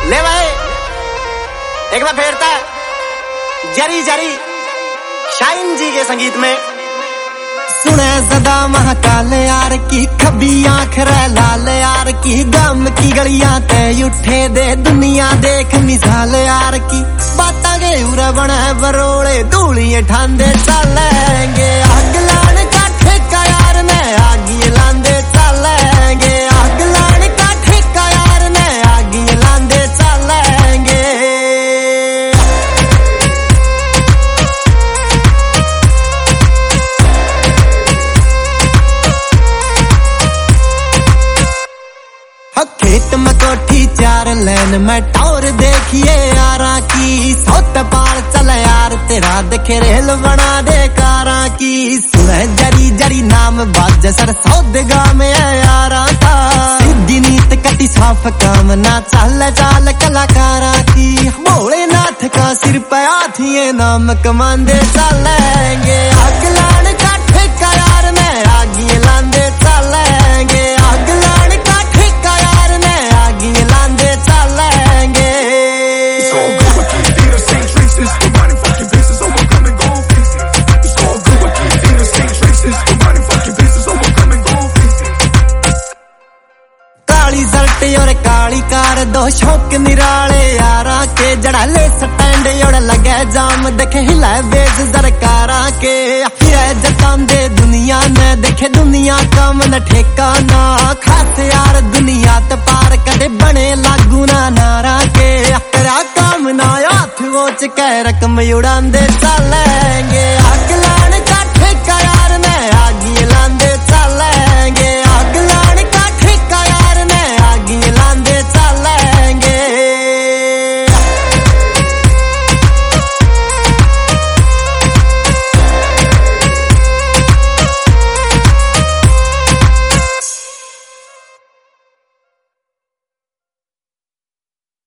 ले भाई एक बार फेरता जरी जरी शाइन जी के संगीत में। सुने सदा महाकाल यार की, खबी आंख रे लाल यार की, गम की गलियां ते उठे दे दुनिया देख मिसाल यार की। बाता के उरे बने बरोड़े धूलिए ठांदे चलेंगे, आग लाने का ठेका यार ने आगी लांदे चलेंगे, आग लाने का ठेका यार ने आगी लांदे चलेंगे। खेत में कोठी 4 लाइन में टावर देखिए यारा की, सौत पार चल यार तेरा देखे रेल बना दे कारा की। सुने जरी जरी नाम बाज सर सौदगा में यारा का, सिद्धि नीत कटी साफ काम ना चाल चाल कलाकारा की। भोलेनाथ का सिर पे हाथिए नाम कमांदे चलेंगे, आग लाने का ठेका यार ने आगी लांदे चलेंगे, आग लाने का ठेका यार ने आगी लांदे चलेंगे। काली शर्ट और काली कार दो शौक निराले यारा के, जड़ा ले स्टैंड और लगे जाम देखे हिला बेच सरकारा के। जतान दे दुनिया ने देखे दुनिया का मन ठेकाना, खास यार दुनिया त पार कदे बने लागू ना नारा के। तेरा काम ना हाथ वोच के रकम उड़ांदे चले